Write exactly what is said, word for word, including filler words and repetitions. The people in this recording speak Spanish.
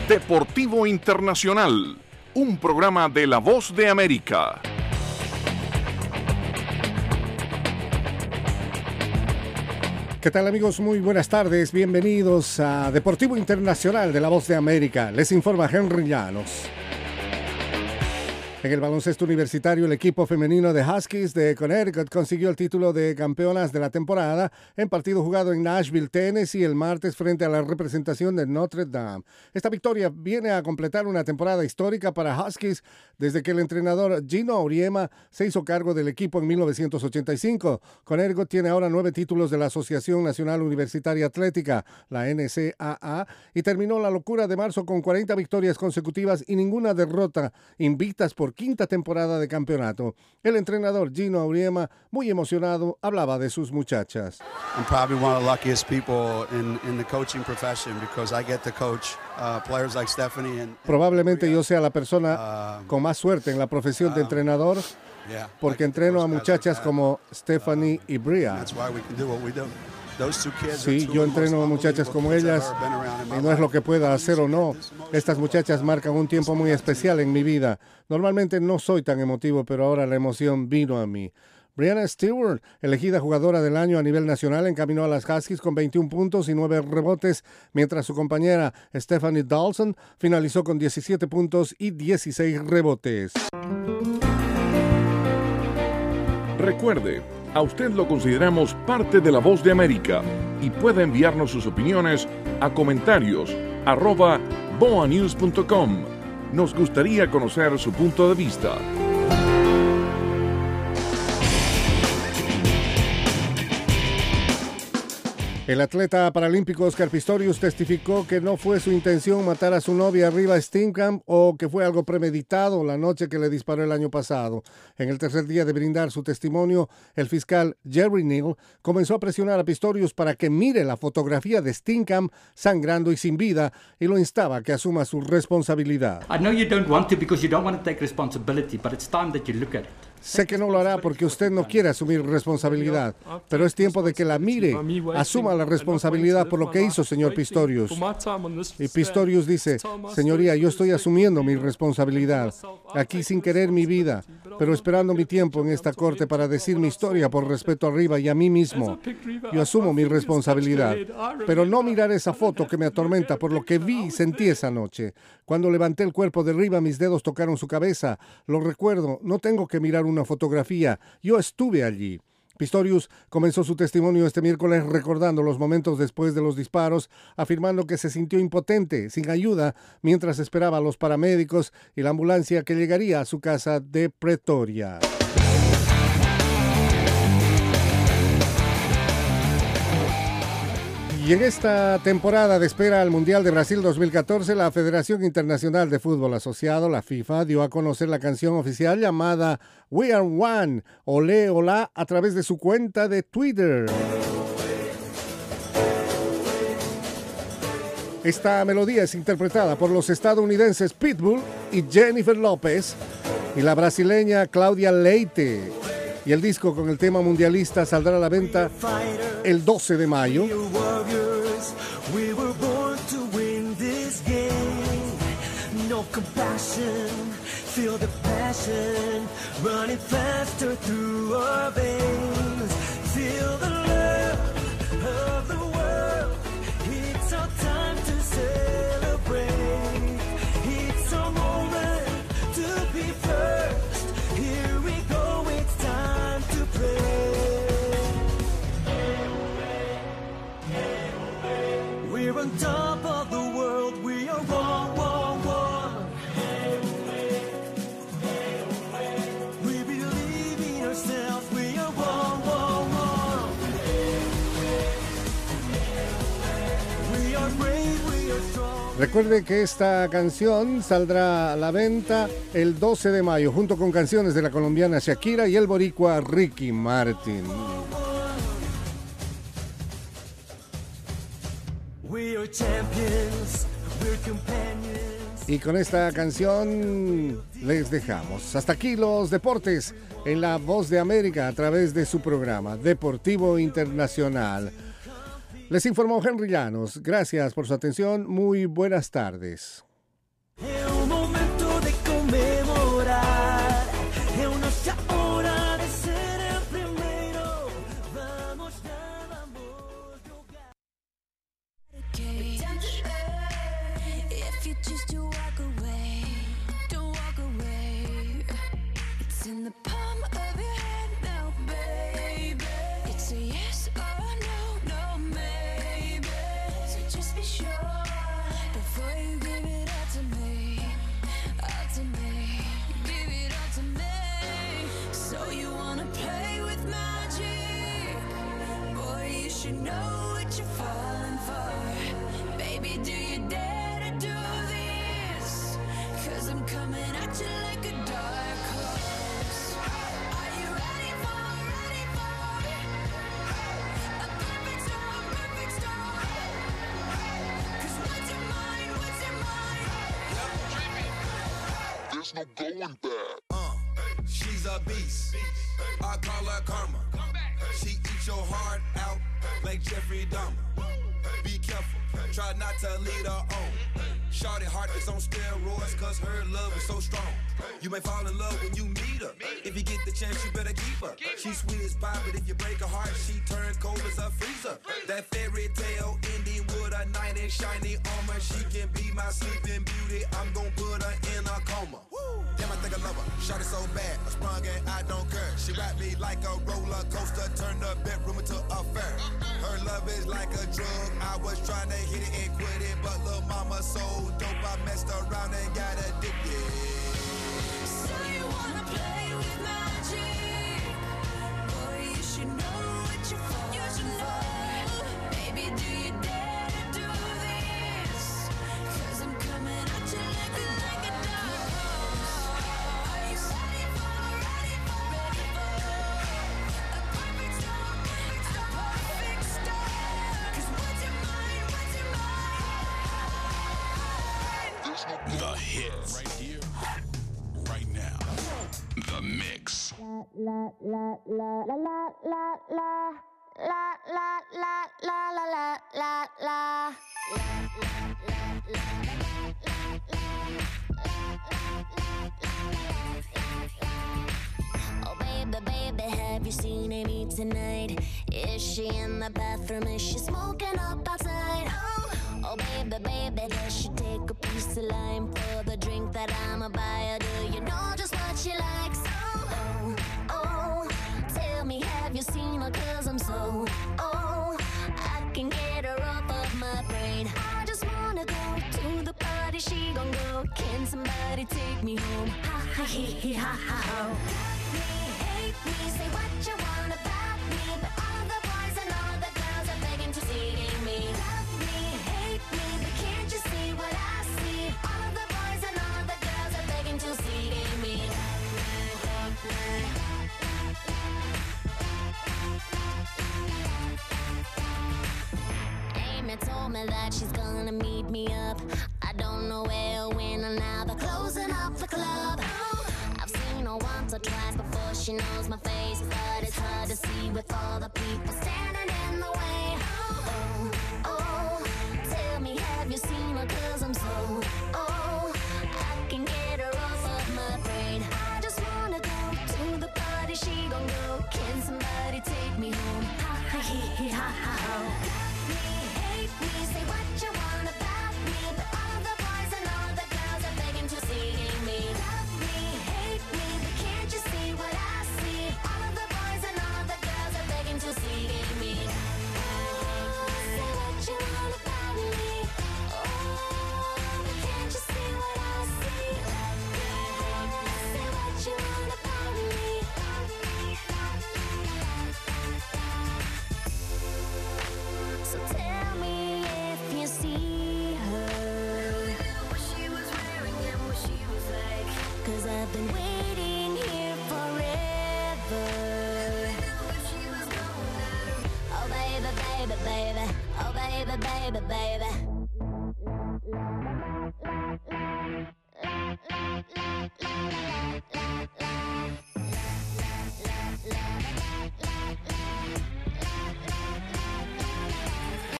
Deportivo Internacional, un programa de La Voz de América. ¿Qué tal, amigos? Muy buenas tardes. Bienvenidos a Deportivo Internacional de La Voz de América. Les informa Henry Llanos. En el baloncesto universitario, el equipo femenino de Huskies de Connecticut consiguió el título de campeonas de la temporada en partido jugado en Nashville, Tennessee, el martes frente a la representación de Notre Dame. Esta victoria viene a completar una temporada histórica para Huskies desde que el entrenador Gino Auriemma se hizo cargo del equipo en mil novecientos ochenta y cinco. Connecticut tiene ahora nueve títulos de la Asociación Nacional Universitaria Atlética, la N C A A, y terminó la locura de marzo con cuarenta victorias consecutivas y ninguna derrota, invictas por quinta temporada de campeonato. El entrenador Gino Auriemma, muy emocionado, hablaba de sus muchachas. I'm probably one of the luckiest people in, in the coaching profession because I get to coach uh, players like Stephanie and, and Probablemente yo sea la persona uh, con más suerte en la profesión de entrenador porque entreno a muchachas como Stephanie y Bria. Sí, yo entreno a muchachas como ellas y no es lo que pueda hacer o no. Estas muchachas marcan un tiempo muy especial en mi vida. Normalmente no soy tan emotivo, pero ahora la emoción vino a mí. Breanna Stewart, elegida jugadora del año a nivel nacional, encaminó a las Huskies con veintiún puntos y nueve rebotes, mientras su compañera Stephanie Dawson finalizó con diecisiete puntos y dieciséis rebotes. Recuerde, a usted lo consideramos parte de La Voz de América y puede enviarnos sus opiniones a comentarios arroba boa news punto com. Nos gustaría conocer su punto de vista. El atleta paralímpico Oscar Pistorius testificó que no fue su intención matar a su novia Reeva Steenkamp o que fue algo premeditado la noche que le disparó el año pasado. En el tercer día de brindar su testimonio, el fiscal Jerry Neal comenzó a presionar a Pistorius para que mire la fotografía de Steenkamp sangrando y sin vida y lo instaba a que asuma su responsabilidad. I know you don't want to because you don't want to take responsibility, but it's time that you look at it. Sé que no lo hará porque usted no quiere asumir responsabilidad, pero es tiempo de que la mire, asuma la responsabilidad por lo que hizo, señor Pistorius. Y Pistorius dice, señoría, yo estoy asumiendo mi responsabilidad, aquí sin querer mi vida, pero esperando mi tiempo en esta corte para decir mi historia por respeto a Reeva y a mí mismo. Yo asumo mi responsabilidad, pero no mirar esa foto que me atormenta por lo que vi y sentí esa noche. Cuando levanté el cuerpo de Reeva, mis dedos tocaron su cabeza. Lo recuerdo, no tengo que mirar una fotografía. Yo estuve allí. Pistorius comenzó su testimonio este miércoles recordando los momentos después de los disparos, afirmando que se sintió impotente, sin ayuda, mientras esperaba a los paramédicos y la ambulancia que llegaría a su casa de Pretoria. Y en esta temporada de espera al Mundial de Brasil dos mil catorce, la Federación Internacional de Fútbol Asociado, la FIFA, dio a conocer la canción oficial llamada We Are One, Olé Olá, a través de su cuenta de Twitter. Esta melodía es interpretada por los estadounidenses Pitbull y Jennifer López y la brasileña Cláudia Leite. Y el disco con el tema mundialista saldrá a la venta el doce de mayo. We were born to win this game. No compassion, feel the passion running faster through our veins. Feel the love of the world. It's our time to celebrate. It's our moment to be first. Here we go, it's time to play. We're on top of the world, we are one, one, one. We believe in ourselves, we are one, one, one. We are brave, we are strong. Recuerde que esta canción saldrá a la venta el doce de mayo, junto con canciones de la colombiana Shakira y el boricua Ricky Martin. Y con esta canción les dejamos. Hasta aquí los deportes en La Voz de América a través de su programa Deportivo Internacional. Les informó Henry Llanos. Gracias por su atención. Muy buenas tardes. there's no going back. Uh, she's a beast. I call her karma. She eats your heart out like Jeffrey Dahmer. Be careful, try not to lead her on. Shorty heart is on steroids cause her love is so strong. You may fall in love when you meet her. If you get the chance, you better keep her. She's sweet as pie, but if you break her heart, she turn cold as a freezer. That fairy tale ending with a knight in shiny armor. She can be my sleeping beauty. I'm gon' put her in a coma. Damn, I think I love her. Shot it so bad, I sprung and I don't care. She wrapped me like a roller coaster, turned the bedroom into a fair. Her love is like a drug. I was trying to hit it and quit it, but lil' mama so dope, I messed around and got addicted. So you wanna play with magic? Boy, you should know what you're falling for. Baby, do you dare to do this? Cause I'm coming at you like a, like a dog. Are you ready for, ready for, ready for a perfect storm, a perfect storm? Cause what's your mind, what's your mind? The hits. Right here, right now. The mix. La la la la la la la la la la la la la la la. Oh baby, baby, have you seen Amy tonight? Is she in the bathroom? Is she smoking up outside? Oh, oh baby, baby, does she take a piece of lime for the drink that I'ma buy her? Do you know just what she likes? Oh, oh, oh, tell me, have you seen her? Cause I'm so, oh, I can get her off of my brain. I just wanna go to the party, she gon' go. Can somebody take me home? Ha ha he he ha ha ho. Love me, hate me, say what you want about me, but all the boys and all the girls are begging to see me. Love me, hate me, but can't you see what I see? All the boys and all the girls are begging to see me. Amy told me that she's gonna meet me up. I don't know where or when, or now they're closing up the club. I've seen her once or twice before she knows my face, but it's hard to see with all the people standing in the way. Oh, oh, tell me, have you seen her? Cause I'm so, oh, I can get her off of my brain. I just wanna go to the party, she gon' go. Can somebody take me home? Ha ha he he ha ha ho. Love me, hate me, say what you want about me, but all the boys and all the girls are begging to see me. Love me, hate me, but can't you see what I see? All of the boys and all the girls are begging to see me. Oh, say what you want about me. Oh, but can't you see what I see? Say what you want about me. So tell me if you see her, what she was wearing and what she was like. Cause I've been waiting